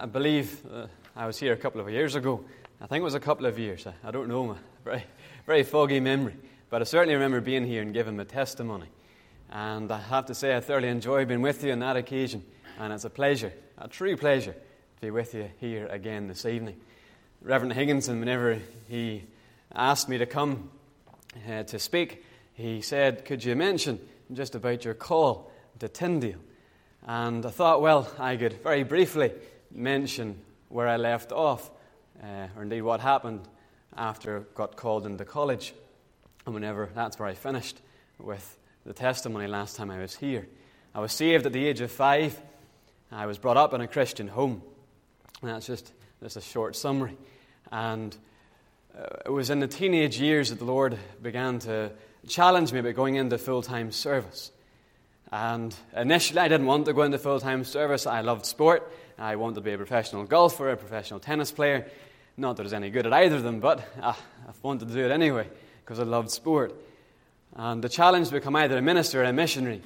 I believe I was here a couple of years ago. I think it was a couple of years. I don't know, a very, very foggy memory. But I certainly remember being here and giving my testimony. And I have to say I thoroughly enjoyed being with you on that occasion. And it's a pleasure, a true pleasure, to be with you here again this evening. Reverend Higginson, whenever he asked me to come to speak, he said, "Could you mention just about your call to Tyndale?" And I thought, well, I could very briefly mention where I left off, or indeed what happened after I got called into college, and whenever that's where I finished with the testimony last time I was here. I was saved at the age of 5. I was brought up in a Christian home. And that's just a short summary. And it was in the teenage years that the Lord began to challenge me about going into full-time service. And initially, I didn't want to go into full-time service. I loved sport. I wanted to be a professional golfer, a professional tennis player. Not that I was any good at either of them, but I wanted to do it anyway because I loved sport. And the challenge to become either a minister or a missionary.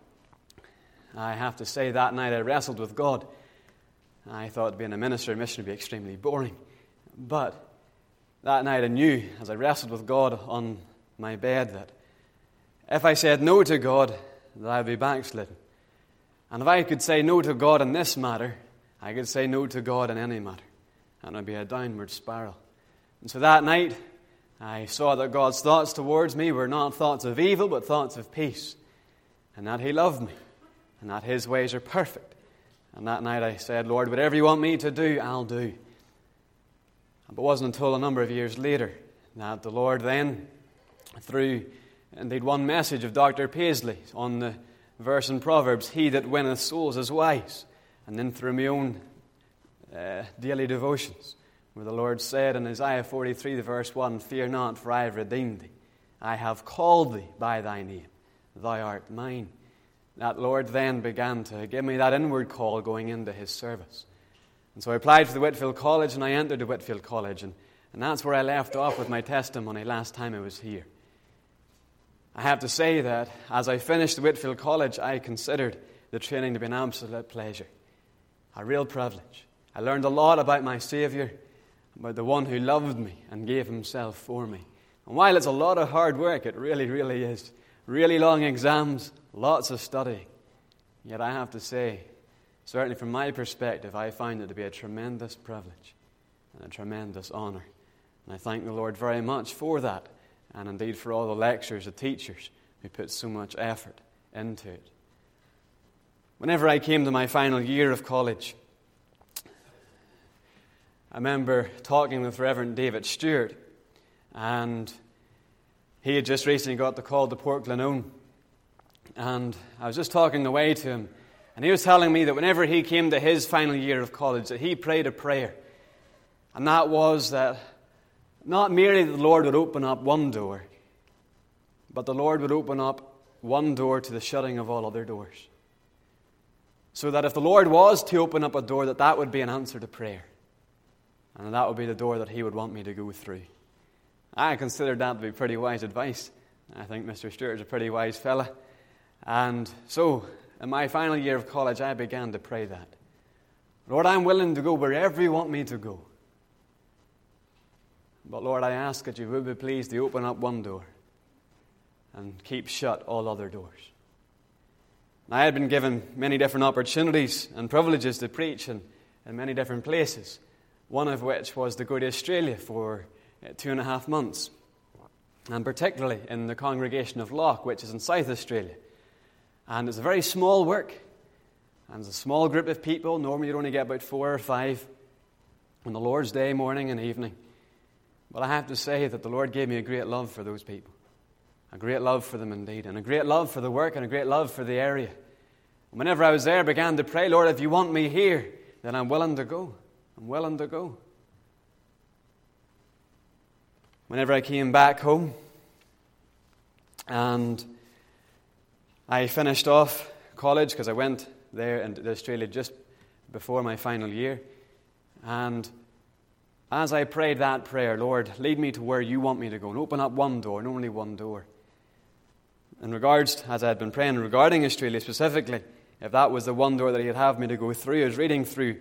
I have to say that night I wrestled with God. I thought being a minister or a missionary would be extremely boring. But that night I knew, as I wrestled with God on my bed, that if I said no to God, that I would be backslidden. And if I could say no to God in this matter, I could say no to God in any matter. And it would be a downward spiral. And so that night, I saw that God's thoughts towards me were not thoughts of evil, but thoughts of peace. And that He loved me. And that His ways are perfect. And that night I said, "Lord, whatever you want me to do, I'll do." But it wasn't until a number of years later that the Lord then, through indeed one message of Dr. Paisley on the verse in Proverbs, "He that winneth souls is wise," and then through my own daily devotions, where the Lord said in Isaiah 43, the verse 1, "Fear not, for I have redeemed thee. I have called thee by thy name. Thou art mine." That Lord then began to give me that inward call going into His service. And so I applied for the Whitefield College, and I entered the Whitefield College. And that's where I left off with my testimony last time I was here. I have to say that as I finished the Whitefield College, I considered the training to be an absolute pleasure, a real privilege. I learned a lot about my Saviour, about the one who loved me and gave Himself for me. And while it's a lot of hard work, it really, really is. Really long exams, lots of studying. Yet I have to say, certainly from my perspective, I find it to be a tremendous privilege and a tremendous honour. And I thank the Lord very much for that, and indeed for all the lecturers, the teachers who put so much effort into it. Whenever I came to my final year of college, I remember talking with Reverend David Stewart, and he had just recently got the call to Port Glenone. And I was just talking away to him, and he was telling me that whenever he came to his final year of college, that he prayed a prayer. And that was that not merely that the Lord would open up one door, but the Lord would open up one door to the shutting of all other doors. So that if the Lord was to open up a door, that would be an answer to prayer. And that would be the door that He would want me to go through. I considered that to be pretty wise advice. I think Mr. Stewart's a pretty wise fella. And so, in my final year of college, I began to pray that. "Lord, I'm willing to go wherever you want me to go. But Lord, I ask that you would be pleased to open up one door and keep shut all other doors." I had been given many different opportunities and privileges to preach in many different places, one of which was to go to Australia for 2.5 months, and particularly in the congregation of Loch, which is in South Australia. And it's a very small work, and it's a small group of people. Normally you only get about 4 or 5 on the Lord's Day, morning and evening. But I have to say that the Lord gave me a great love for those people, a great love for them indeed, and a great love for the work and a great love for the area. And whenever I was there, I began to pray, "Lord, if you want me here, then I'm willing to go. I'm willing to go." Whenever I came back home and I finished off college, because I went there into Australia just before my final year, and as I prayed that prayer, "Lord, lead me to where you want me to go and open up one door and only one door." In regards, as I had been praying regarding Australia specifically, if that was the one door that He'd have me to go through, I was reading through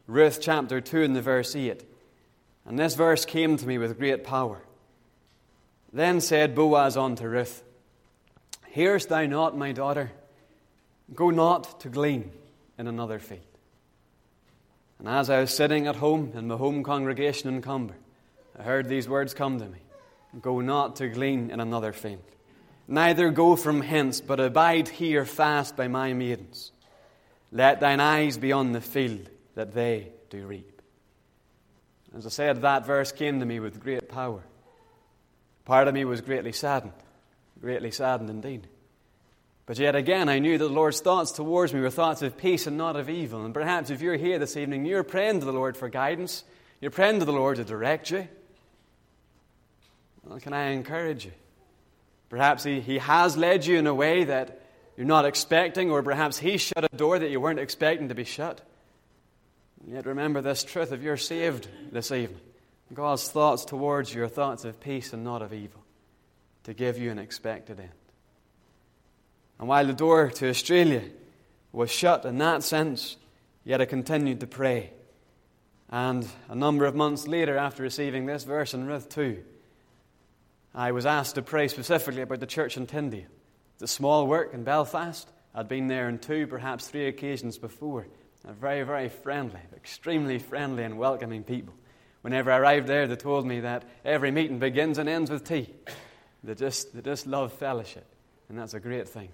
Ruth chapter 2 and the verse 8. And this verse came to me with great power. Then said Boaz unto Ruth, Hearest thou not, my daughter? Go not to glean in another field. And as I was sitting at home in my home congregation in Comber, I heard these words come to me. Go not to glean in another field. Neither go from hence, but abide here fast by my maidens. Let thine eyes be on the field, that they do reap. As I said, that verse came to me with great power. Part of me was greatly saddened indeed. But yet again, I knew that the Lord's thoughts towards me were thoughts of peace and not of evil. And perhaps if you're here this evening, you're praying to the Lord for guidance. You're praying to the Lord to direct you. Well, can I encourage you? Perhaps He has led you in a way that you're not expecting, or perhaps He shut a door that you weren't expecting to be shut. And yet remember this truth: if you're saved this evening, God's thoughts towards you are thoughts of peace and not of evil, to give you an expected end. And while the door to Australia was shut in that sense, yet I continued to pray. And a number of months later, after receiving this verse in Ruth 2, I was asked to pray specifically about the church in Tyndale. It's a small work in Belfast. I'd been there on 2, perhaps 3 occasions before. They're very, very friendly, extremely friendly and welcoming people. Whenever I arrived there, they told me that every meeting begins and ends with tea. They just love fellowship, and that's a great thing.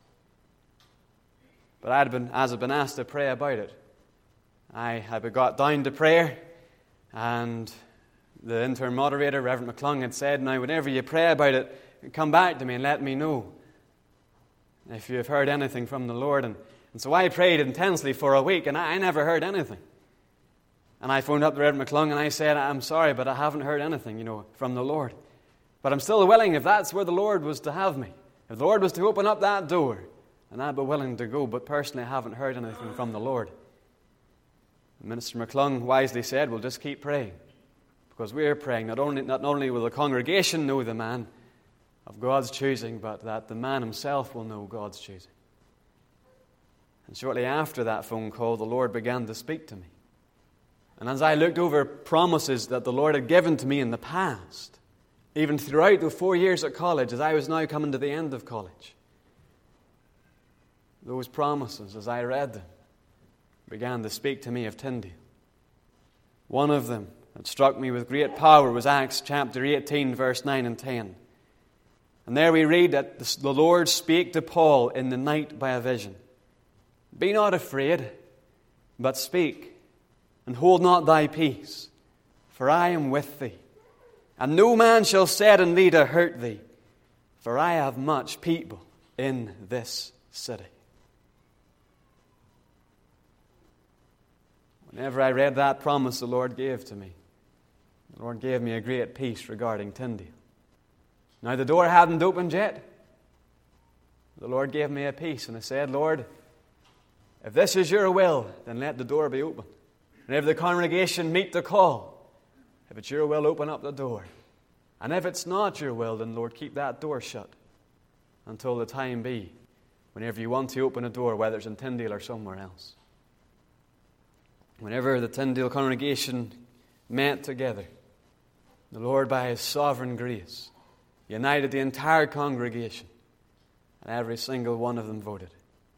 But as I'd been asked to pray about it, I got down to prayer, and the interim moderator, Reverend McClung, had said, now whenever you pray about it, come back to me and let me know if you have heard anything from the Lord. And so I prayed intensely for a week, and I never heard anything. And I phoned up the Reverend McClung, and I said, I'm sorry, but I haven't heard anything, from the Lord. But I'm still willing, if that's where the Lord was to have me, if the Lord was to open up that door, and I'd be willing to go, but personally I haven't heard anything from the Lord. And Minister McClung wisely said, well, just keep praying. Because we're praying, not only will the congregation know the man of God's choosing, but that the man himself will know God's choosing. And shortly after that phone call, the Lord began to speak to me. And as I looked over promises that the Lord had given to me in the past, even throughout the 4 years at college, as I was now coming to the end of college, those promises, as I read them, began to speak to me of Tyndale. One of them that struck me with great power was Acts chapter 18, verse 9 and 10. And there we read that the Lord spake to Paul in the night by a vision. Be not afraid, but speak, and hold not thy peace, for I am with thee. And no man shall set in thee to hurt thee, for I have much people in this city. Whenever I read that promise the Lord gave to me, the Lord gave me a great peace regarding Tyndale. Now the door hadn't opened yet. The Lord gave me a peace, and I said, Lord, if this is your will, then let the door be open. And if the congregation meet the call, if it's your will, open up the door. And if it's not your will, then Lord, keep that door shut until the time be, whenever you want to open a door, whether it's in Tyndale or somewhere else. Whenever the Tyndale congregation met together, the Lord, by His sovereign grace, united the entire congregation, and every single one of them voted.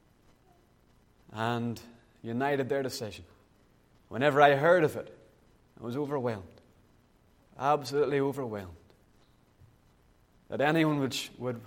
And united their decision. Whenever I heard of it, I was overwhelmed. Absolutely overwhelmed. That anyone would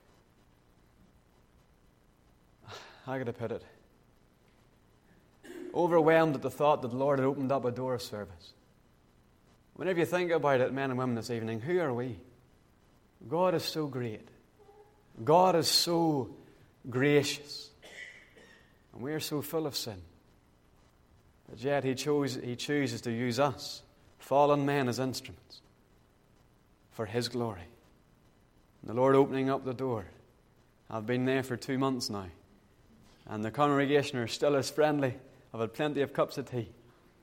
how could I put it? Overwhelmed at the thought that the Lord had opened up a door of service. Whenever you think about it, men and women this evening, who are we? God is so great. God is so gracious. And we are so full of sin. But yet He chooses to use us, fallen men, as instruments for His glory. And the Lord opening up the door. I've been there for 2 months now. And the congregation are still as friendly. I've had plenty of cups of tea.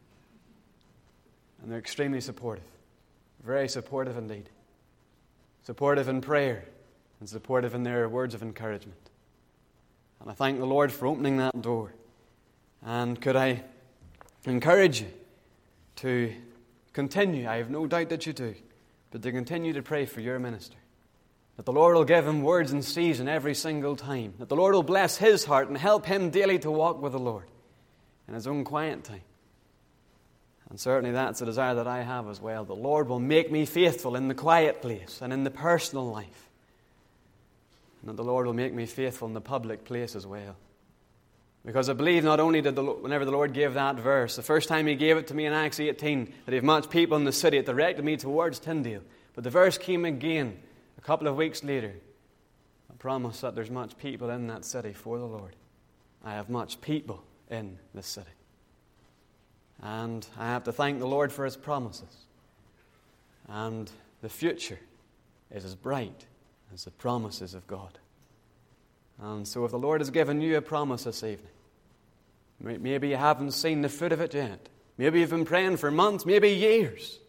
And they're extremely supportive. Very supportive indeed. Supportive in prayer and supportive in their words of encouragement. And I thank the Lord for opening that door. And could I encourage you to continue, I have no doubt that you do, but to continue to pray for your minister. That the Lord will give him words in season every single time. That the Lord will bless his heart and help him daily to walk with the Lord in his own quiet time. And certainly that's a desire that I have as well. The Lord will make me faithful in the quiet place and in the personal life. And that the Lord will make me faithful in the public place as well. Because I believe not only did whenever the Lord gave that verse, the first time he gave it to me in Acts 18, that he had much people in the city, it directed me towards Tyndale. But the verse came again a couple of weeks later. I promise that there's much people in that city for the Lord. I have much people in this city. And I have to thank the Lord for his promises. And the future is as bright as the promises of God. And so if the Lord has given you a promise this evening, maybe you haven't seen the fruit of it yet. Maybe you've been praying for months, maybe years.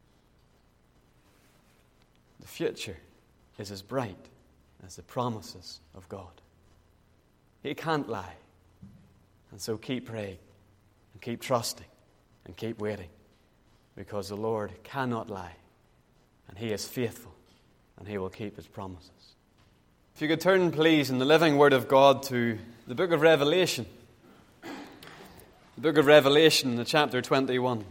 The future is as bright as the promises of God. He can't lie. And so keep praying and keep trusting and keep waiting, because the Lord cannot lie and he is faithful and he will keep his promises. If you could turn, please, in the living Word of God to the book of Revelation. The book of Revelation, the chapter 21.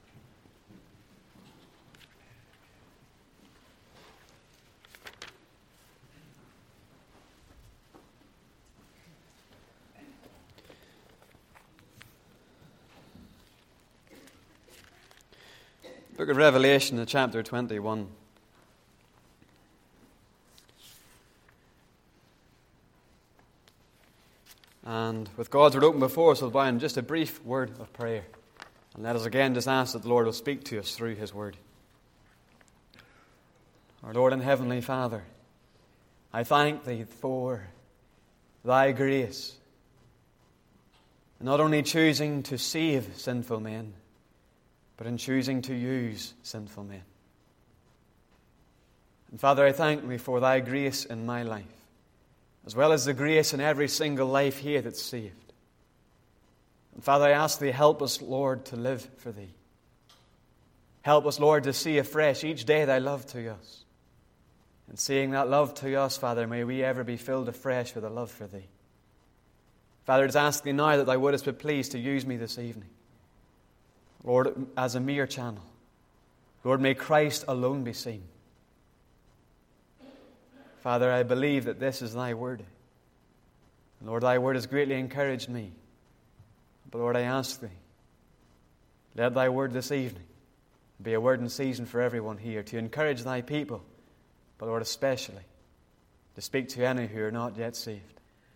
Book of Revelation, the chapter 21. And with God's Word open before us, we'll bow in just a brief word of prayer. And let us again just ask that the Lord will speak to us through his Word. Our Lord and Heavenly Father, I thank thee for thy grace. Not only choosing to save sinful men, but in choosing to use sinful men. And Father, I thank thee for thy grace in my life, as well as the grace in every single life here that's saved. And Father, I ask thee, help us, Lord, to live for thee. Help us, Lord, to see afresh each day thy love to us. And seeing that love to us, Father, may we ever be filled afresh with a love for thee. Father, I just ask thee now that thou wouldest be pleased to use me this evening, Lord, as a mere channel. Lord, may Christ alone be seen. Father, I believe that this is thy word. Lord, thy word has greatly encouraged me. But Lord, I ask thee, let thy word this evening be a word in season for everyone here, to encourage thy people, but Lord, especially to speak to any who are not yet saved.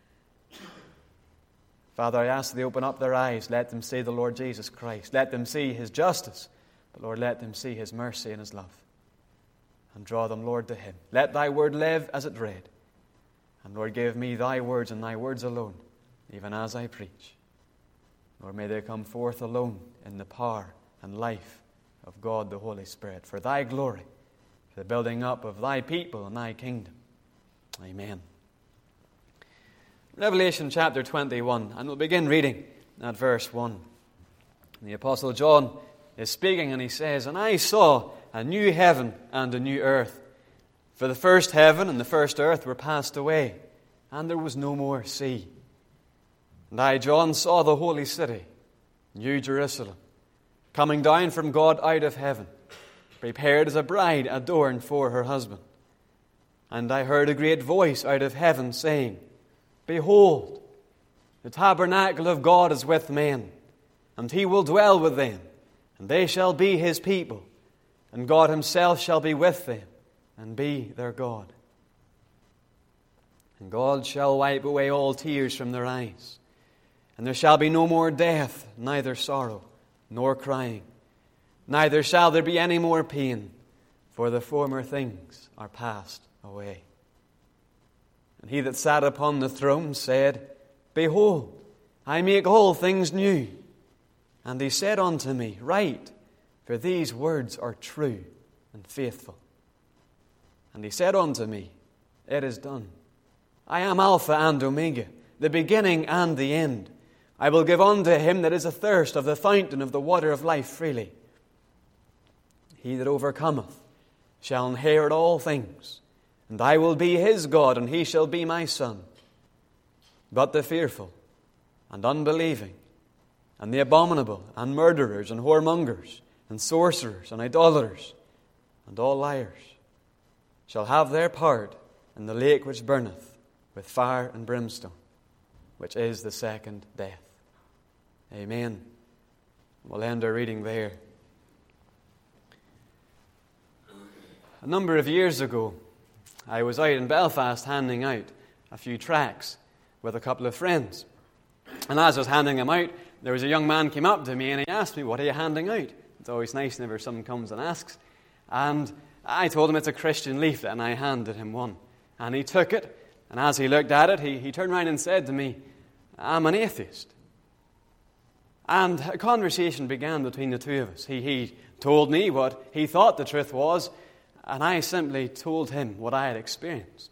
Father, I ask thee, open up their eyes, let them see the Lord Jesus Christ. Let them see his justice, but Lord, let them see his mercy and his love. And draw them, Lord, to him. Let thy word live as it read. And Lord, give me thy words and thy words alone, even as I preach. Lord, may they come forth alone in the power and life of God the Holy Spirit, for thy glory, for the building up of thy people and thy kingdom. Amen. Revelation chapter 21, and we'll begin reading at verse 1. And the Apostle John is speaking, and he says, "And I saw a new heaven and a new earth. For the first heaven and the first earth were passed away, and there was no more sea. And I, John, saw the holy city, New Jerusalem, coming down from God out of heaven, prepared as a bride adorned for her husband. And I heard a great voice out of heaven saying, Behold, the tabernacle of God is with men, and he will dwell with them, and they shall be his people, and God himself shall be with them, and be their God. And God shall wipe away all tears from their eyes, and there shall be no more death, neither sorrow, nor crying, neither shall there be any more pain, for the former things are passed away. And he that sat upon the throne said, Behold, I make all things new. And he said unto me, Write, for these words are true and faithful. And he said unto me, It is done. I am Alpha and Omega, the beginning and the end. I will give unto him that is athirst of the fountain of the water of life freely. He that overcometh shall inherit all things, and I will be his God, and he shall be my son. But the fearful, and unbelieving, and the abominable, and murderers, and whoremongers, and sorcerers, and idolaters, and all liars, shall have their part in the lake which burneth with fire and brimstone, which is the second death. Amen. We'll end our reading there. A number of years ago, I was out in Belfast handing out a few tracts with a couple of friends. And as I was handing them out, there was a young man came up to me and he asked me, "What are you handing out?" It's always nice whenever someone comes and asks. And I told him it's a Christian leaflet, and I handed him one. And he took it, and as he looked at it, he turned around and said to me, "I'm an atheist." And a conversation began between the two of us. He told me what he thought the truth was, and I simply told him what I had experienced.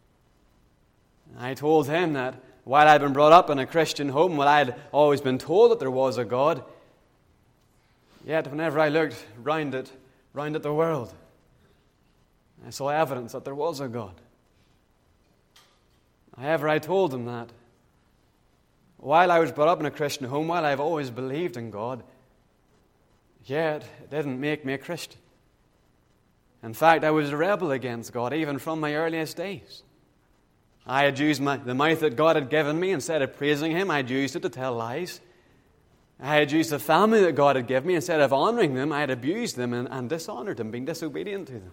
I told him that while I'd been brought up in a Christian home, while I'd always been told that there was a God, yet whenever I looked round at the world, I saw evidence that there was a God. However, I told him that while I was brought up in a Christian home, while I've always believed in God, yet it didn't make me a Christian. In fact, I was a rebel against God even from my earliest days. I had used the mouth that God had given me. Instead of praising Him, I had used it to tell lies. I had used the family that God had given me. Instead of honoring them, I had abused them and dishonored them, being disobedient to them.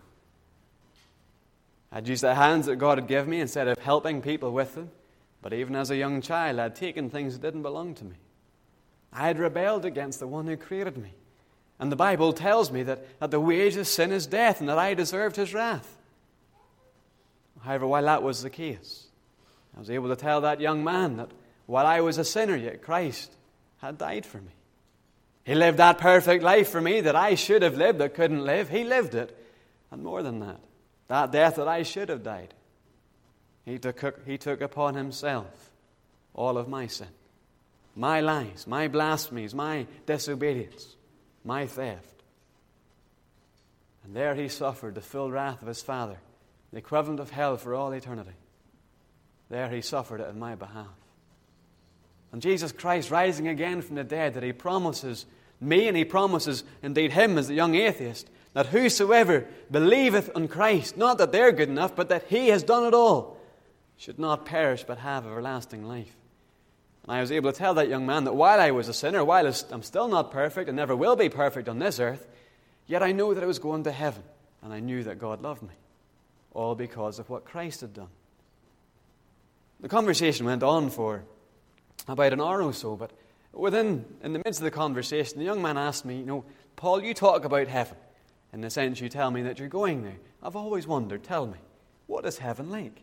I had used the hands that God had given me instead of helping people with them. But even as a young child, I had taken things that didn't belong to me. I had rebelled against the one who created me. And the Bible tells me that the wage of sin is death, and that I deserved His wrath. However, while that was the case, I was able to tell that young man that while I was a sinner, yet Christ had died for me. He lived that perfect life for me that I should have lived but couldn't live. He lived it. And more than that, that death that I should have died, He took upon Himself all of my sin, my lies, my blasphemies, my disobedience, my theft. And there He suffered the full wrath of His Father, the equivalent of hell for all eternity. There He suffered it in my behalf. And Jesus Christ, rising again from the dead, that He promises me, and He promises indeed him as the young atheist, that whosoever believeth on Christ, not that they're good enough, but that He has done it all, should not perish but have everlasting life. And I was able to tell that young man that while I was a sinner, while I'm still not perfect and never will be perfect on this earth, yet I know that I was going to heaven, and I knew that God loved me, all because of what Christ had done. The conversation went on for about an hour or so, but in the midst of the conversation, the young man asked me, "Paul, you talk about heaven. In a sense, you tell me that you're going there. I've always wondered, tell me, what is heaven like?"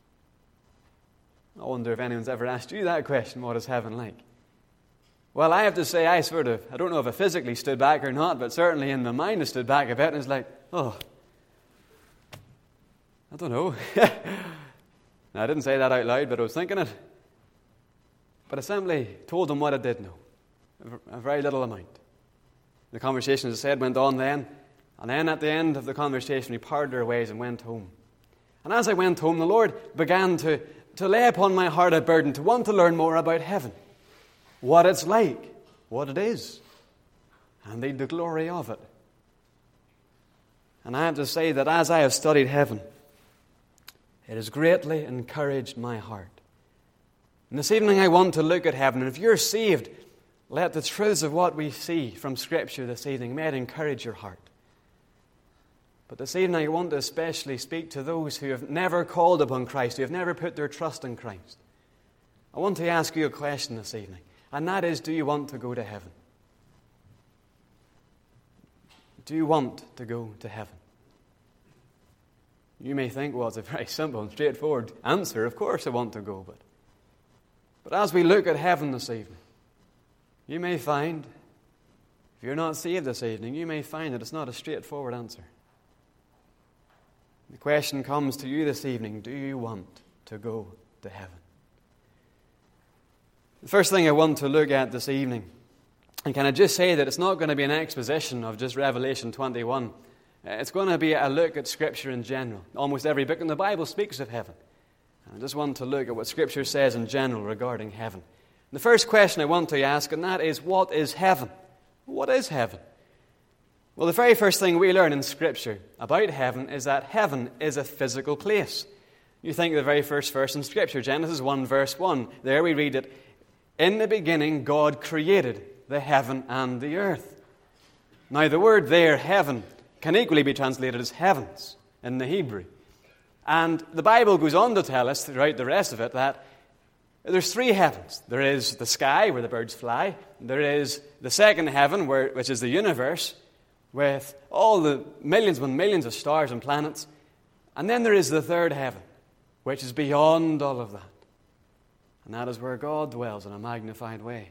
I wonder if anyone's ever asked you that question, what is heaven like? Well, I have to say, I don't know if I physically stood back or not, but certainly in my mind I stood back a bit, and it's like, I don't know. Now, I didn't say that out loud, but I was thinking it. But I simply told him what I did know, a very little amount. The conversation, as I said, went on then, and then at the end of the conversation, we parted our ways and went home. And as I went home, the Lord began to lay upon my heart a burden to want to learn more about heaven, what it's like, what it is, and indeed the glory of it. And I have to say that as I have studied heaven, it has greatly encouraged my heart. And this evening I want to look at heaven, and if you're saved, let the truths of what we see from Scripture this evening may it encourage your heart. But this evening I want to especially speak to those who have never called upon Christ, who have never put their trust in Christ. I want to ask you a question this evening, and that is, do you want to go to heaven? Do you want to go to heaven? You may think, well, it's a very simple and straightforward answer. Of course I want to go, but as we look at heaven this evening, you may find, if you're not saved this evening, you may find that it's not a straightforward answer. The question comes to you this evening, do you want to go to heaven? The first thing I want to look at this evening, and can I just say that it's not going to be an exposition of just Revelation 21. It's going to be a look at Scripture in general. Almost every book in the Bible speaks of heaven. And I just want to look at what Scripture says in general regarding heaven. The first question I want to ask, and that is, what is heaven? What is heaven? Well, the very first thing we learn in Scripture about heaven is that heaven is a physical place. You think of the very first verse in Scripture, Genesis 1, verse 1. There we read it, "In the beginning God created the heaven and the earth." Now, the word there, heaven, can equally be translated as heavens in the Hebrew. And the Bible goes on to tell us throughout the rest of it that there's three heavens. There is the sky, where the birds fly. There is the second heaven, which is the universe, with all the millions and millions of stars and planets. And then there is the third heaven, which is beyond all of that. And that is where God dwells in a magnified way.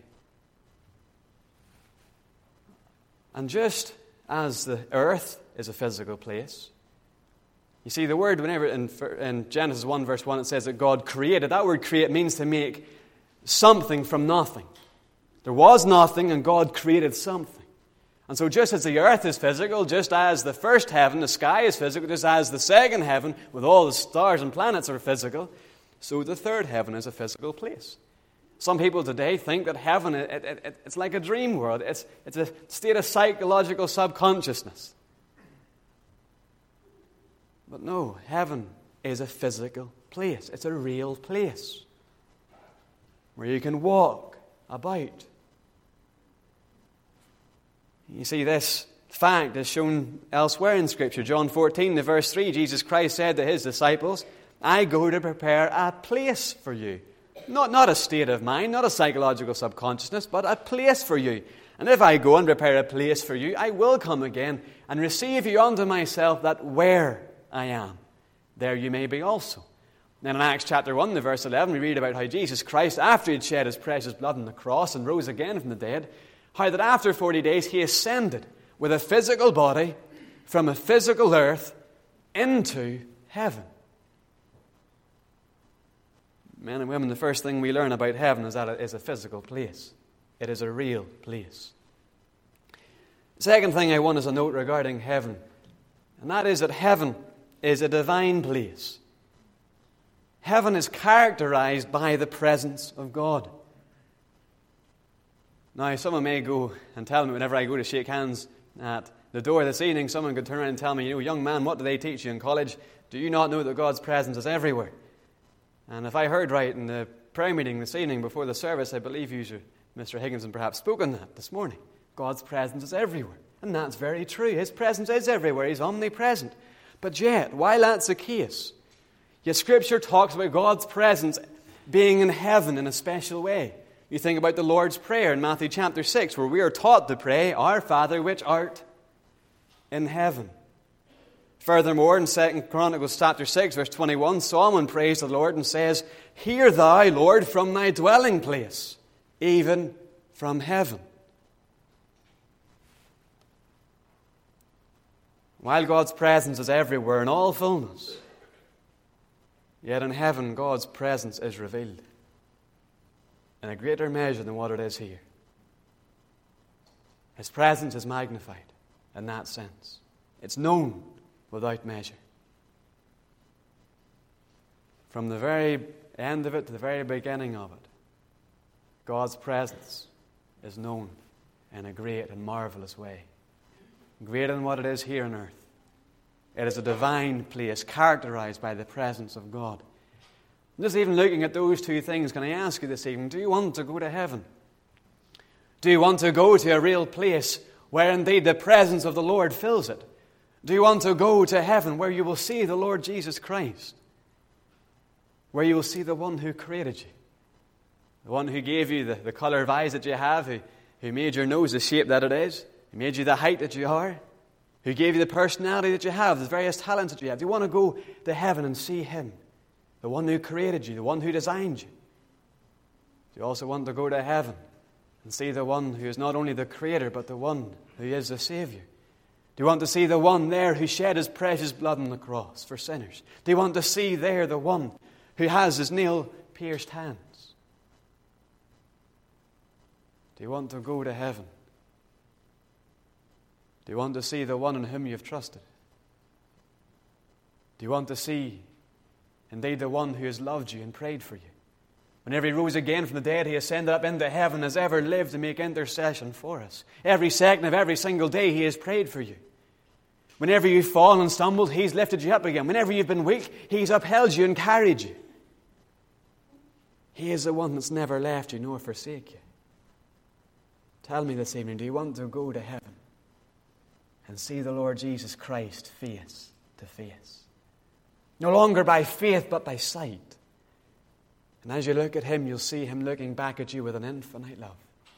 And just as the earth is a physical place, you see, the word, whenever in Genesis 1, verse 1, it says that God created. That word create means to make something from nothing. There was nothing, and God created something. And so just as the earth is physical, just as the first heaven, the sky, is physical, just as the second heaven, with all the stars and planets, are physical, so the third heaven is a physical place. Some people today think that heaven, it's like a dream world. It's a state of psychological subconsciousness. But no, heaven is a physical place. It's a real place where you can walk about. You see, this fact is shown elsewhere in Scripture. John 14, the verse 3, Jesus Christ said to his disciples, "I go to prepare a place for you." Not a state of mind, not a psychological subconsciousness, but a place for you. "And if I go and prepare a place for you, I will come again and receive you unto myself, that where I am, there you may be also." Then in Acts chapter 1, the verse 11, we read about how Jesus Christ, after he had shed his precious blood on the cross and rose again from the dead, how that after 40 days he ascended with a physical body from a physical earth into heaven. Men and women, the first thing we learn about heaven is that it is a physical place. It is a real place. The second thing I want us to note regarding heaven, and that is that heaven is a divine place. Heaven is characterized by the presence of God. Now, someone may go and tell me, whenever I go to shake hands at the door this evening, someone could turn around and tell me, "Young man, what do they teach you in college? Do you not know that God's presence is everywhere?" And if I heard right in the prayer meeting this evening before the service, I believe Mr. Higginson perhaps spoke on that this morning. God's presence is everywhere. And that's very true. His presence is everywhere. He's omnipresent. But yet, while that's the case, yet Scripture talks about God's presence being in heaven in a special way. You think about the Lord's Prayer in Matthew chapter 6, where we are taught to pray, "Our Father which art in heaven." Furthermore, in 2 Chronicles chapter 6, verse 21, Solomon prays the Lord and says, "Hear thou, Lord, from thy dwelling place, even from heaven." While God's presence is everywhere in all fullness, yet in heaven God's presence is revealed in a greater measure than what it is here. His presence is magnified in that sense. It's known without measure. From the very end of it to the very beginning of it, God's presence is known in a great and marvelous way. Greater than what it is here on earth. It is a divine place characterized by the presence of God. Just even looking at those two things, can I ask you this evening, do you want to go to heaven? Do you want to go to a real place where indeed the presence of the Lord fills it? Do you want to go to heaven where you will see the Lord Jesus Christ? Where you will see the one who created you? The one who gave you the color of eyes that you have, who made your nose the shape that it is, who made you the height that you are, who gave you the personality that you have, the various talents that you have. Do you want to go to heaven and see Him? The one who created you, the one who designed you. Do you also want to go to heaven and see the one who is not only the Creator, but the one who is the Savior? Do you want to see the one there who shed His precious blood on the cross for sinners? Do you want to see there the one who has His nail-pierced hands? Do you want to go to heaven? Do you want to see the one in whom you've trusted? Do you want to see indeed the one who has loved you and prayed for you? Whenever he rose again from the dead, he ascended up into heaven, has ever lived to make intercession for us. Every second of every single day, he has prayed for you. Whenever you've fallen and stumbled, he's lifted you up again. Whenever you've been weak, he's upheld you and carried you. He is the one that's never left you nor forsake you. Tell me this evening, do you want to go to heaven and see the Lord Jesus Christ face to face? No longer by faith, but by sight. And as you look at him, you'll see him looking back at you with an infinite love.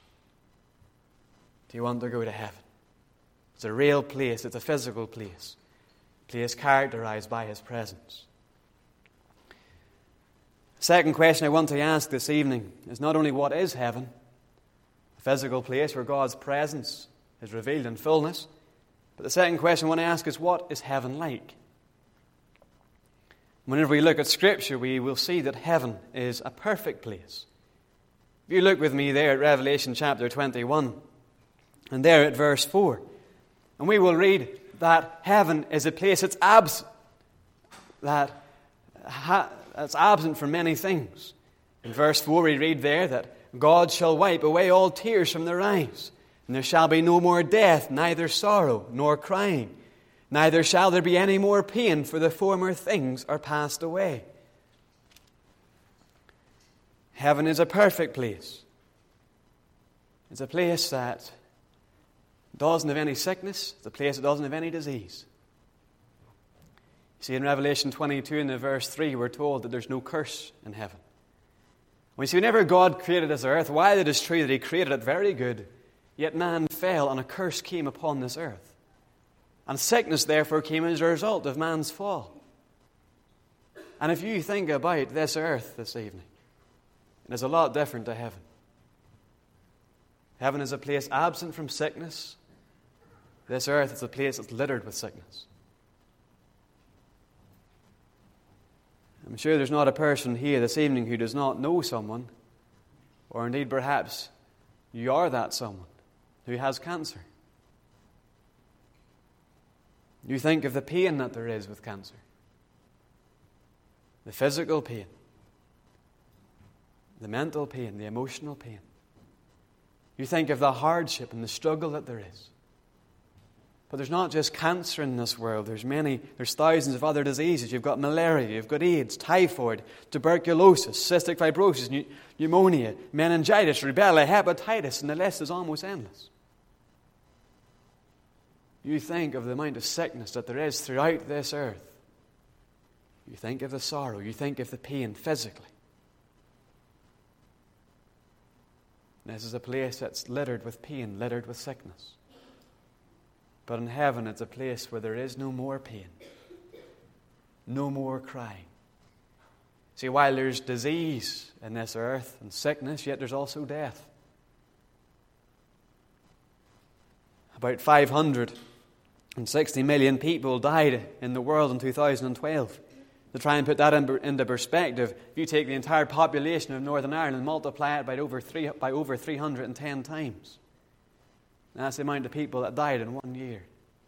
Do you want to go to heaven? It's a real place. It's a physical place. A place characterized by his presence. The second question I want to ask this evening is not only what is heaven, a physical place where God's presence is revealed in fullness, but the second question I want to ask is, what is heaven like? Whenever we look at Scripture, we will see that heaven is a perfect place. If you look with me there at Revelation chapter 21, and there at verse 4, and we will read that heaven is a place that's absent, that's absent from many things. In verse 4 we read there that God shall wipe away all tears from their eyes, and there shall be no more death, neither sorrow nor crying. Neither shall there be any more pain, for the former things are passed away. Heaven is a perfect place. It's a place that doesn't have any sickness. It's a place that doesn't have any disease. You see, in Revelation 22 in the verse 3, we're told that there's no curse in heaven. We see, whenever God created this earth, while it is true that he created it very good, yet man fell and a curse came upon this earth. And sickness, therefore, came as a result of man's fall. And if you think about this earth this evening, it is a lot different to heaven. Heaven is a place absent from sickness. This earth is a place that's littered with sickness. I'm sure there's not a person here this evening who does not know someone, or indeed perhaps you are that someone who has cancer. You think of the pain that there is with cancer. The physical pain. The mental pain. The emotional pain. You think of the hardship and the struggle that there is. But there's not just cancer in this world. There's thousands of other diseases. You've got malaria, you've got AIDS, typhoid, tuberculosis, cystic fibrosis, pneumonia, meningitis, rubella, hepatitis, and the list is almost endless. You think of the amount of sickness that there is throughout this earth. You think of the sorrow. You think of the pain physically. This is a place that's littered with pain, littered with sickness. But in heaven, it's a place where there is no more pain, no more crying. See, while there's disease in this earth and sickness, yet there's also death. About 560 million people died in the world in 2012. To try and put that into perspective, if you take the entire population of Northern Ireland and multiply it by over 310 times, that's the amount of people that died in 1 year.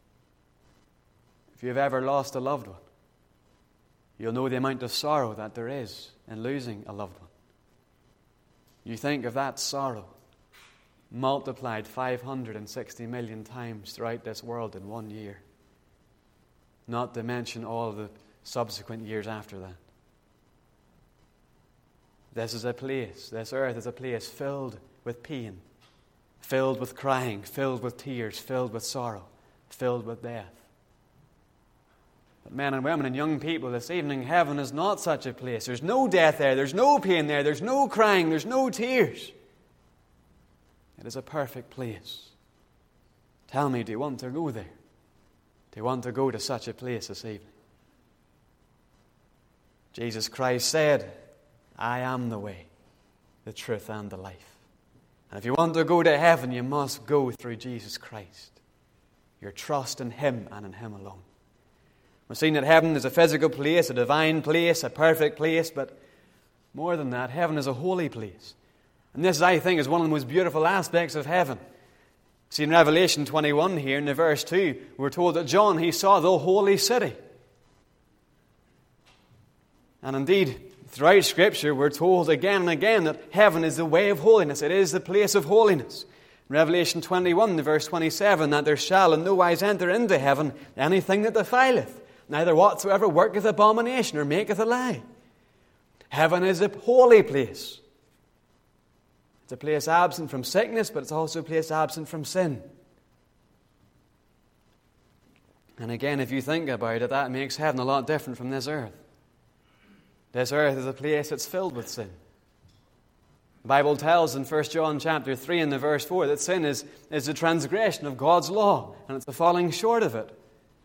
If you've ever lost a loved one, you'll know the amount of sorrow that there is in losing a loved one. You think of that sorrow multiplied 560 million times throughout this world in 1 year. Not to mention all the subsequent years after that. This earth is a place filled with pain, filled with crying, filled with tears, filled with sorrow, filled with death. But men and women and young people this evening, heaven is not such a place. There's no death there, there's no pain there, there's no crying, there's no tears. It is a perfect place. Tell me, do you want to go there? Do you want to go to such a place this evening? Jesus Christ said, I am the way, the truth, and the life. And if you want to go to heaven, you must go through Jesus Christ. Your trust in Him and in Him alone. We're seeing that heaven is a physical place, a divine place, a perfect place, but more than that, heaven is a holy place. And this, I think, is one of the most beautiful aspects of heaven. See, in Revelation 21 here, in the verse 2, we're told that John, he saw the holy city. And indeed, throughout Scripture, we're told again and again that heaven is the way of holiness. It is the place of holiness. In Revelation 21, verse 27, that there shall in no wise enter into heaven anything that defileth, neither whatsoever worketh abomination or maketh a lie. Heaven is a holy place. It's a place absent from sickness, but it's also a place absent from sin. And again, if you think about it, that makes heaven a lot different from this earth. This earth is a place that's filled with sin. The Bible tells in 1 John chapter 3 and the verse 4 that sin is the transgression of God's law, and it's the falling short of it.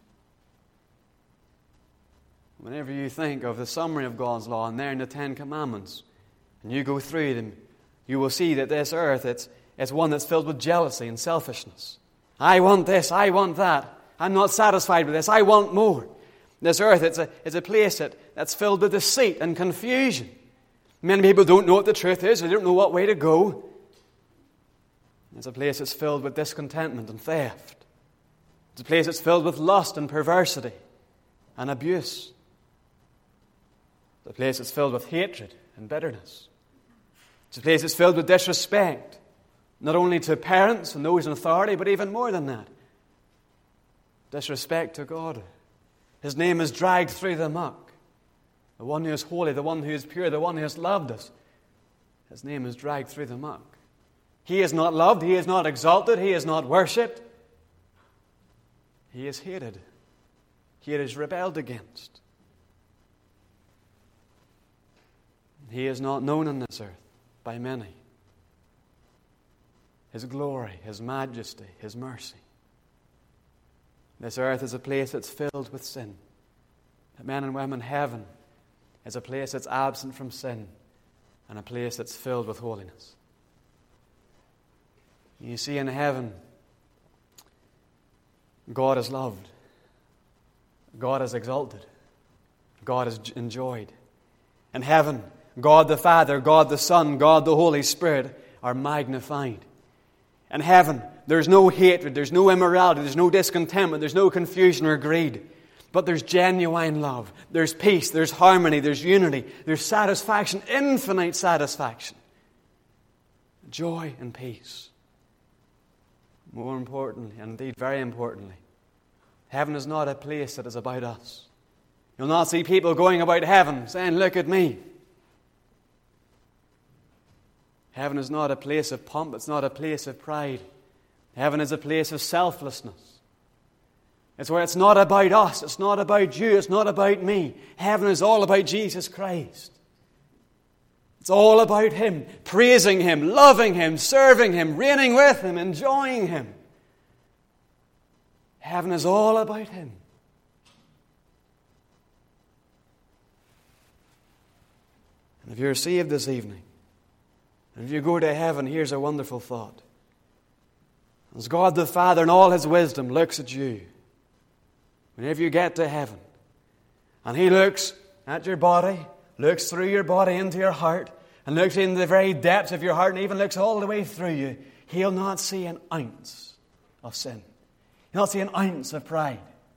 Whenever you think of the summary of God's law, and there in the Ten Commandments, and you go through them, you will see that this earth, it's one that's filled with jealousy and selfishness. I want this, I want that. I'm not satisfied with this, I want more. This earth, it's a place that's filled with deceit and confusion. Many people don't know what the truth is, they don't know what way to go. It's a place that's filled with discontentment and theft. It's a place that's filled with lust and perversity and abuse. It's a place that's filled with hatred and bitterness. It's a place that's filled with disrespect, not only to parents and those in authority, but even more than that. Disrespect to God. His name is dragged through the muck. The one who is holy, the one who is pure, the one who has loved us. His name is dragged through the muck. He is not loved, he is not exalted, he is not worshipped. He is hated. He is rebelled against. He is not known on this earth by many. His glory, His majesty, His mercy. This earth is a place that's filled with sin. But men and women, heaven is a place that's absent from sin and a place that's filled with holiness. You see, in heaven, God is loved. God is exalted. God is enjoyed. In heaven, God the Father, God the Son, God the Holy Spirit are magnified. In heaven, there's no hatred, there's no immorality, there's no discontentment, there's no confusion or greed. But there's genuine love, there's peace, there's harmony, there's unity, there's satisfaction, infinite satisfaction. Joy and peace. More importantly, and indeed very importantly, heaven is not a place that is about us. You'll not see people going about heaven saying, "Look at me." Heaven is not a place of pomp. It's not a place of pride. Heaven is a place of selflessness. It's where it's not about us. It's not about you. It's not about me. Heaven is all about Jesus Christ. It's all about Him, praising Him, loving Him, serving Him, reigning with Him, enjoying Him. Heaven is all about Him. And if you're saved this evening, and if you go to heaven, here's a wonderful thought. As God the Father in all His wisdom looks at you, whenever you get to heaven, and He looks at your body, looks through your body into your heart, and looks into the very depths of your heart, and even looks all the way through you, He'll not see an ounce of sin. He'll not see an ounce of pride.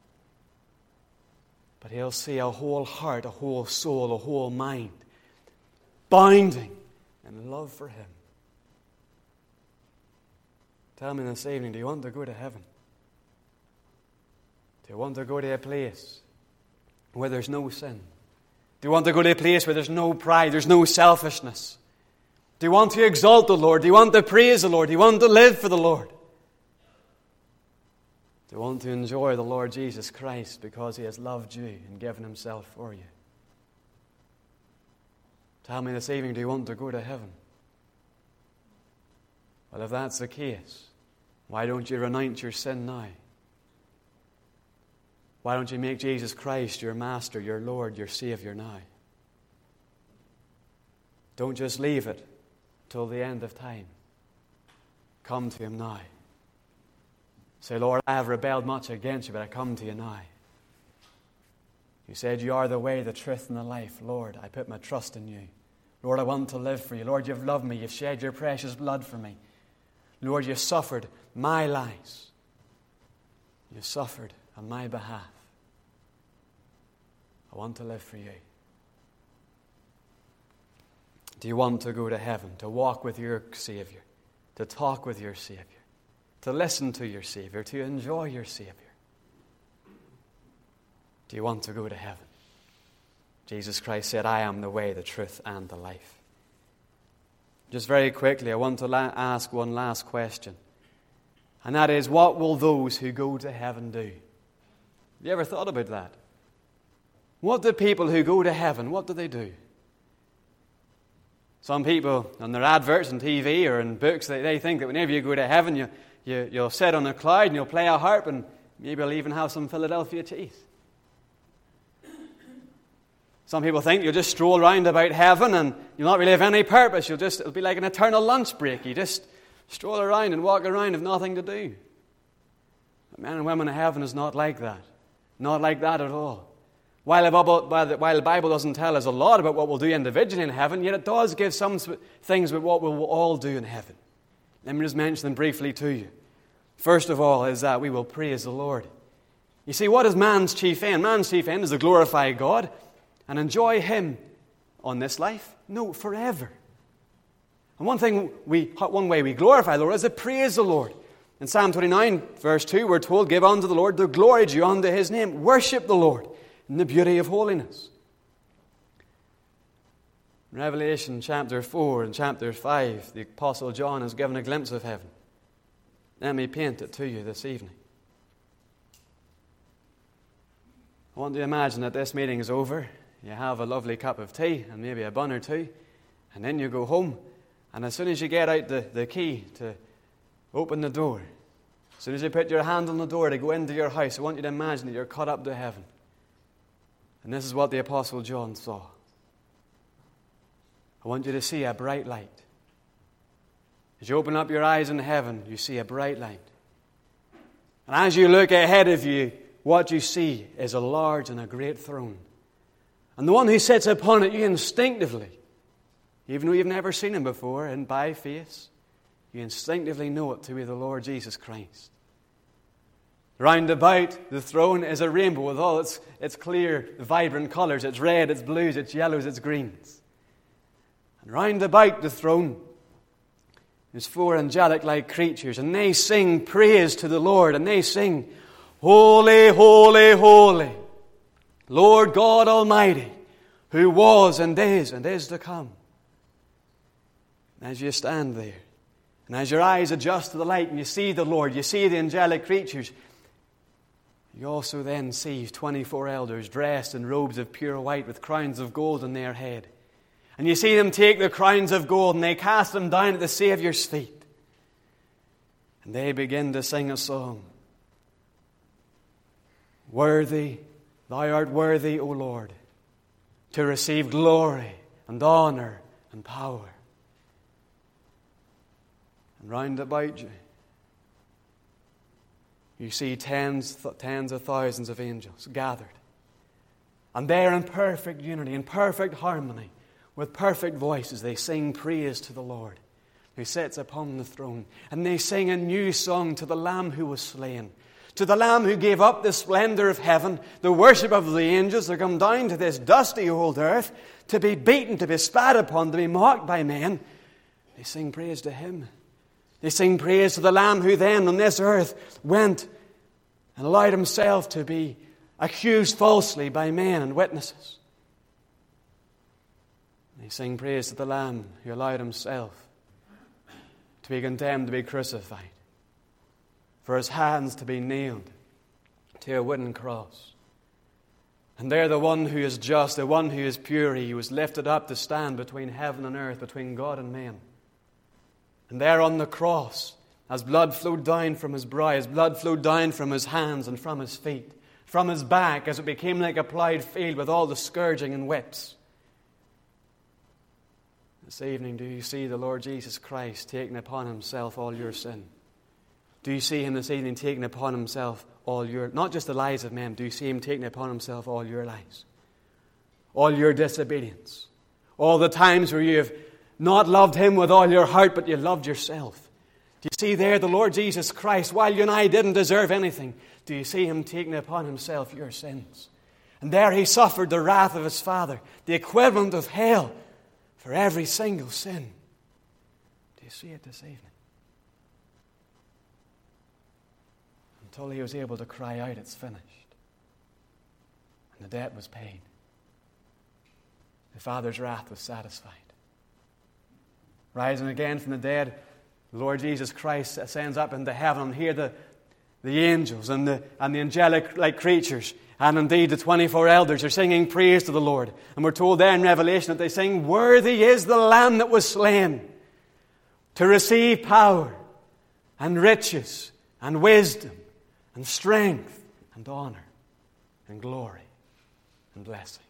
But He'll see a whole heart, a whole soul, a whole mind, bounding in love for Him. Tell me this evening, do you want to go to heaven? Do you want to go to a place where there's no sin? Do you want to go to a place where there's no pride, there's no selfishness? Do you want to exalt the Lord? Do you want to praise the Lord? Do you want to live for the Lord? Do you want to enjoy the Lord Jesus Christ because He has loved you and given Himself for you? Tell me this evening, do you want to go to heaven? Well, if that's the case, why don't you renounce your sin now? Why don't you make Jesus Christ your Master, your Lord, your Savior now? Don't just leave it till the end of time. Come to Him now. Say, "Lord, I have rebelled much against you, but I come to you now. You said you are the way, the truth, and the life. Lord, I put my trust in you. Lord, I want to live for you. Lord, you've loved me. You've shed your precious blood for me. Lord, you suffered my lies. You suffered on my behalf. I want to live for you. Do you want to go to heaven, to walk with your Savior, to talk with your Savior, to listen to your Savior, to enjoy your Savior? Do you want to go to heaven? Jesus Christ said, I am the way, the truth, and the life. Just very quickly, I want to ask one last question. And that is, what will those who go to heaven do? Have you ever thought about that? What do people who go to heaven, what do they do? Some people, on their adverts on TV or in books, they think that whenever you go to heaven, you'll sit on a cloud and you'll play a harp and maybe you'll even have some Philadelphia cheese. Some people think you'll just stroll around about heaven and you'll not really have any purpose. It'll be like an eternal lunch break. You just stroll around and walk around with nothing to do. But men and women in heaven is not like that. Not like that at all. While the Bible doesn't tell us a lot about what we'll do individually in heaven, yet it does give some things about what we'll all do in heaven. Let me just mention them briefly to you. First of all is that we will praise the Lord. You see, what is man's chief end? Man's chief end is to glorify God and enjoy Him on this life? No, forever. And one way we glorify the Lord is to praise the Lord. In Psalm 29, verse 2, we're told, give unto the Lord the glory due unto His name. Worship the Lord in the beauty of holiness. In Revelation chapter 4 and chapter 5, the Apostle John has given a glimpse of heaven. Let me paint it to you this evening. I want you to imagine that this meeting is over. You have a lovely cup of tea and maybe a bun or two, and then you go home, and as soon as you get out the key to open the door, as soon as you put your hand on the door to go into your house, I want you to imagine that you're caught up to heaven. And this is what the Apostle John saw. I want you to see a bright light. As you open up your eyes in heaven, you see a bright light. And as you look ahead of you, what you see is a large and a great throne. And the one who sits upon it, you instinctively, even though you've never seen Him before, and by faith, you instinctively know it to be the Lord Jesus Christ. Round about the throne is a rainbow with all its clear, vibrant colours. It's red, it's blues, it's yellows, it's greens. And round about the throne there's 4 angelic-like creatures, and they sing praise to the Lord, and they sing, Holy, holy, holy, Lord God Almighty, who was and is to come. And as you stand there, and as your eyes adjust to the light, and you see the Lord, you see the angelic creatures, you also then see 24 elders dressed in robes of pure white with crowns of gold on their head. And you see them take the crowns of gold and they cast them down at the Saviour's feet. And they begin to sing a song. Worthy, Thou art worthy, O Lord, to receive glory and honor and power. And round about you, you see tens of thousands of angels gathered. And there in perfect unity, in perfect harmony, with perfect voices, they sing praise to the Lord who sits upon the throne. And they sing a new song to the Lamb who was slain, to the Lamb who gave up the splendor of heaven, the worship of the angels, to come down to this dusty old earth, to be beaten, to be spat upon, to be mocked by men. They sing praise to Him. They sing praise to the Lamb who then on this earth went and allowed Himself to be accused falsely by men and witnesses. They sing praise to the Lamb who allowed Himself to be condemned to be crucified, for His hands to be nailed to a wooden cross. And there the one who is just, the one who is pure, He was lifted up to stand between heaven and earth, between God and men. And there on the cross, as blood flowed down from His brow, as blood flowed down from His hands and from His feet, from His back, as it became like a ploughed field with all the scourging and whips. This evening, do you see the Lord Jesus Christ taking upon Himself all your sin? Do you see Him this evening taking upon Himself all your, not just the lives of men, do you see Him taking upon Himself all your lives? All your disobedience, All the times where you have not loved Him with all your heart, but you loved yourself. Do you see there the Lord Jesus Christ, while you and I didn't deserve anything, do you see Him taking upon Himself your sins? And there He suffered the wrath of His Father, the equivalent of hell, for every single sin. Do you see it this evening? Until He was able to cry out, "It's finished." And the debt was paid. The Father's wrath was satisfied. Rising again from the dead, the Lord Jesus Christ ascends up into heaven, and here the angels and the angelic-like creatures, and indeed the 24 elders, are singing praise to the Lord. And we're told there in Revelation that they sing, "Worthy is the Lamb that was slain to receive power and riches and wisdom and strength and honor and glory and blessing."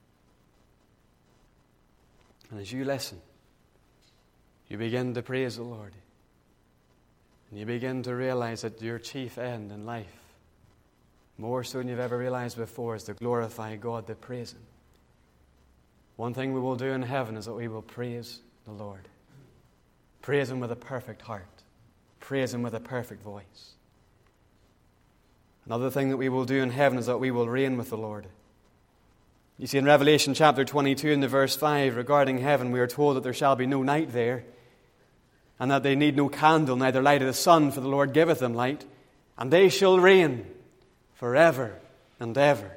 And as you listen, you begin to praise the Lord. And you begin to realize that your chief end in life, more so than you've ever realized before, is to glorify God, to praise Him. One thing we will do in heaven is that we will praise the Lord. Praise Him with a perfect heart. Praise Him with a perfect voice. Another thing that we will do in heaven is that we will reign with the Lord. You see, in Revelation chapter 22 and the verse 5, regarding heaven, we are told that there shall be no night there, and that they need no candle, neither light of the sun, for the Lord giveth them light, and they shall reign forever and ever.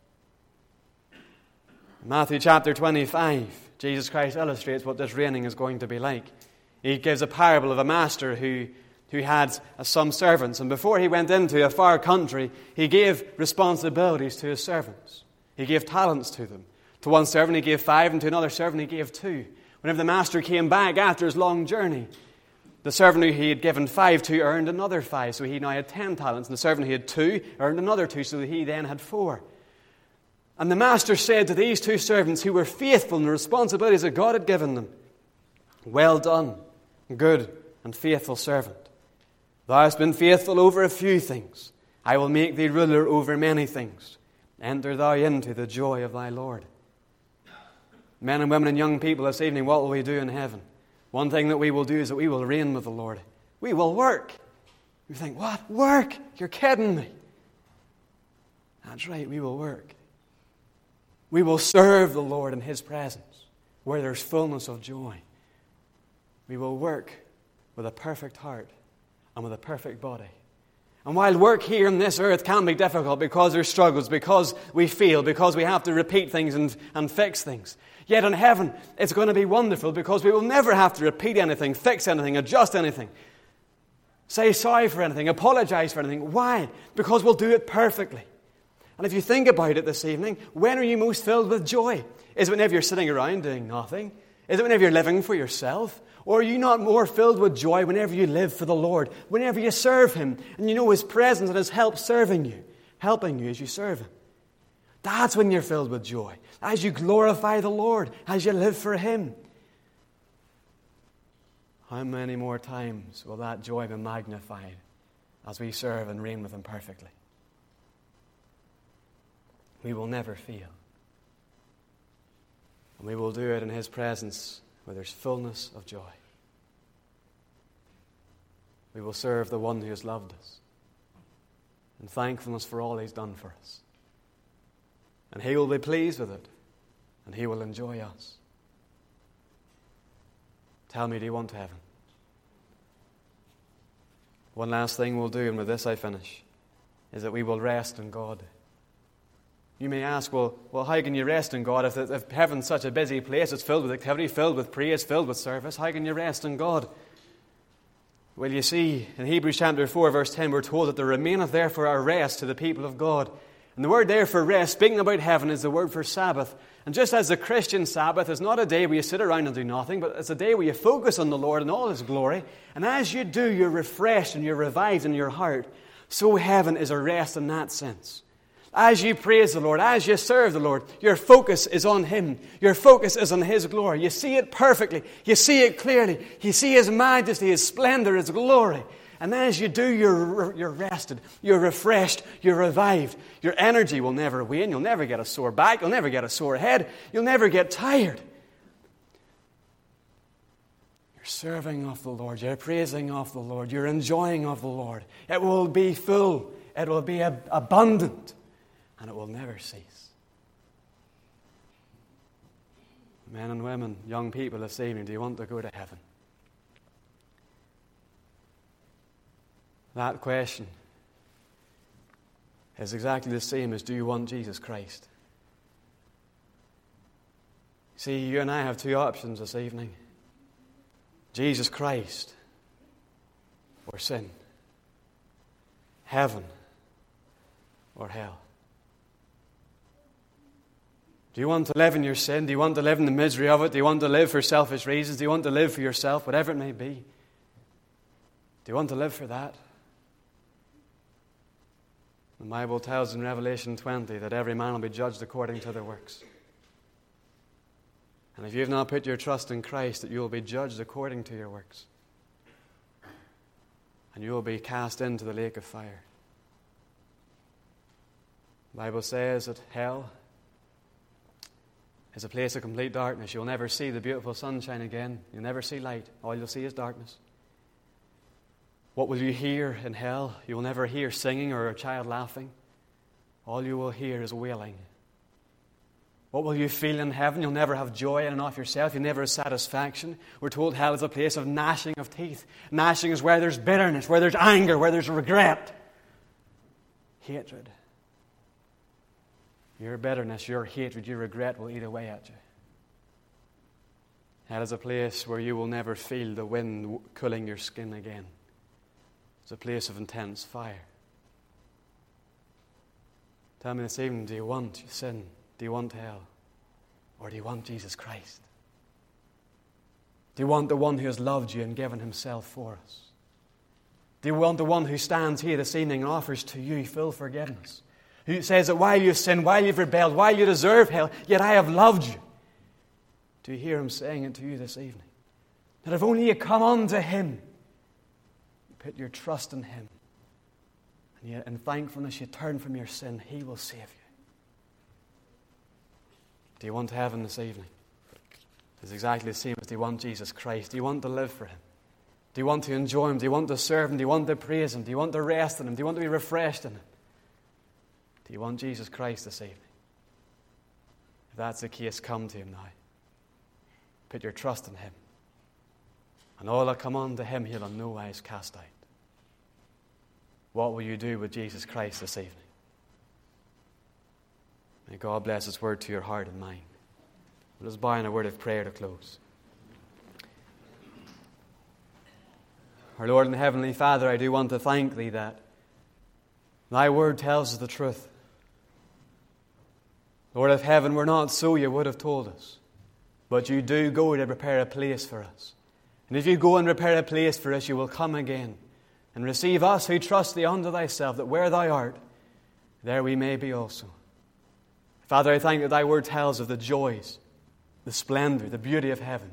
In Matthew chapter 25, Jesus Christ illustrates what this reigning is going to be like. He gives a parable of a master who had some servants, and before he went into a far country, he gave responsibilities to his servants. He gave talents to them. To one servant he gave 5, and to another servant he gave 2. Whenever the master came back after his long journey, the servant who he had given 5 to earned another 5, so he now had 10 talents. And the servant who had 2 earned another 2, so that he then had 4. And the master said to these 2 servants who were faithful in the responsibilities that God had given them, "Well done, good and faithful servant. Thou hast been faithful over a few things. I will make thee ruler over many things. Enter thou into the joy of thy Lord." Men and women and young people this evening, what will we do in heaven? One thing that we will do is that we will reign with the Lord. We will work. You think, "What? Work? You're kidding me." That's right, we will work. We will serve the Lord in His presence, where there's fullness of joy. We will work with a perfect heart and with a perfect body. And while work here on this earth can be difficult because there's struggles, because we fail, because we have to repeat things and fix things, yet in heaven it's going to be wonderful because we will never have to repeat anything, fix anything, adjust anything, say sorry for anything, apologize for anything. Why? Because we'll do it perfectly. And if you think about it this evening, when are you most filled with joy? Is it whenever you're sitting around doing nothing? Is it whenever you're living for yourself? Or are you not more filled with joy whenever you live for the Lord, whenever you serve Him, and you know His presence and His help serving you, helping you as you serve Him? That's when you're filled with joy, as you glorify the Lord, as you live for Him. How many more times will that joy be magnified as we serve and reign with Him perfectly? We will never fail. And we will do it in His presence where there's fullness of joy. We will serve the one who has loved us in thankfulness for all He's done for us. And He will be pleased with it, and He will enjoy us. Tell me, do you want heaven? One last thing we'll do, and with this I finish, is that we will rest in God. You may ask, well, how can you rest in God if heaven's such a busy place? It's filled with activity, filled with praise, filled with service. How can you rest in God? Well, you see, in Hebrews chapter 4, verse 10, we're told that there remaineth therefore a rest to the people of God. And the word there for rest, speaking about heaven, is the word for Sabbath. And just as the Christian Sabbath is not a day where you sit around and do nothing, but it's a day where you focus on the Lord and all His glory. And as you do, you're refreshed and you're revived in your heart. So heaven is a rest in that sense. As you praise the Lord, as you serve the Lord, your focus is on Him. Your focus is on His glory. You see it perfectly. You see it clearly. You see His majesty, His splendor, His glory. And as you do, you're rested, you're refreshed, you're revived. Your energy will never wane. You'll never get a sore back. You'll never get a sore head. You'll never get tired. You're serving of the Lord. You're praising of the Lord. You're enjoying of the Lord. It will be full. It will be abundant. And it will never cease. Men and women, young people this evening, do you want to go to heaven? That question is exactly the same as, do you want Jesus Christ? See, you and I have two options this evening. Jesus Christ or sin. Heaven or hell. Do you want to live in your sin? Do you want to live in the misery of it? Do you want to live for selfish reasons? Do you want to live for yourself, whatever it may be? Do you want to live for that? The Bible tells in Revelation 20 that every man will be judged according to their works. And if you have not put your trust in Christ, that you will be judged according to your works. And you will be cast into the lake of fire. The Bible says that hell is a place of complete darkness. You'll never see the beautiful sunshine again. You'll never see light. All you'll see is darkness. What will you hear in hell? You will never hear singing or a child laughing. All you will hear is wailing. What will you feel in heaven? You'll never have joy in and of yourself. You'll never have satisfaction. We're told hell is a place of gnashing of teeth. Gnashing is where there's bitterness, where there's anger, where there's regret. Hatred. Your bitterness, your hatred, your regret will eat away at you. Hell is a place where you will never feel the wind cooling your skin again. It's a place of intense fire. Tell me this evening, do you want sin? Do you want hell? Or do you want Jesus Christ? Do you want the one who has loved you and given himself for us? Do you want the one who stands here this evening and offers to you full forgiveness? Who says that while you've sinned, while you've rebelled, while you deserve hell, yet I have loved you. Do you hear him saying it to you this evening? That if only you come unto him, you put your trust in him, and yet in thankfulness you turn from your sin, he will save you. Do you want heaven this evening? It's exactly the same as, do you want Jesus Christ? Do you want to live for him? Do you want to enjoy him? Do you want to serve him? Do you want to praise him? Do you want to rest in him? Do you want to be refreshed in him? Do you want Jesus Christ this evening? If that's the case, come to him now. Put your trust in him. And all that come unto him, he'll in no wise cast out. What will you do with Jesus Christ this evening? May God bless his word to your heart and mind. Let us bow in a word of prayer to close. Our Lord and Heavenly Father, I do want to thank thee that thy word tells us the truth. Lord, if heaven were not so, you would have told us. But you do go to prepare a place for us. And if you go and prepare a place for us, you will come again and receive us who trust thee unto thyself, that where thou art, there we may be also. Father, I thank that thy word tells of the joys, the splendor, the beauty of heaven.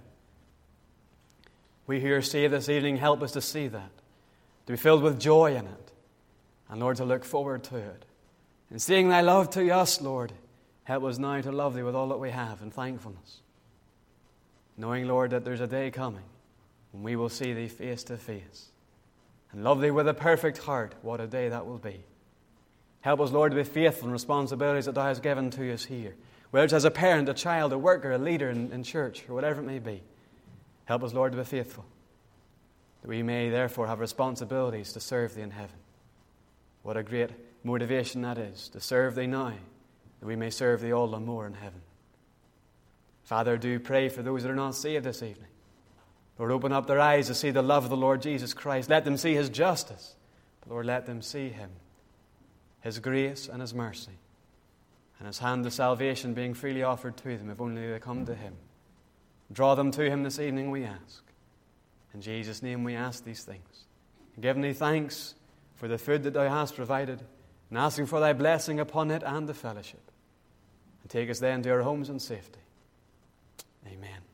We who are saved this evening, help us to see that, to be filled with joy in it, and Lord, to look forward to it. And seeing thy love to us, Lord, help us now to love thee with all that we have in thankfulness. Knowing, Lord, that there's a day coming when we will see thee face to face and love thee with a perfect heart. What a day that will be. Help us, Lord, to be faithful in responsibilities that thou hast given to us here, whether it's as a parent, a child, a worker, a leader in church, or whatever it may be. Help us, Lord, to be faithful, that we may therefore have responsibilities to serve thee in heaven. What a great motivation that is, to serve thee now, that we may serve thee all the more in heaven. Father, do pray for those that are not saved this evening. Lord, open up their eyes to see the love of the Lord Jesus Christ. Let them see his justice. But Lord, let them see him, his grace and his mercy, and his hand of salvation being freely offered to them if only they come to him. Draw them to him this evening, we ask. In Jesus' name we ask these things. Giving thee thanks for the food that thou hast provided, and asking for thy blessing upon it and the fellowship. And take us then to our homes in safety. Amen.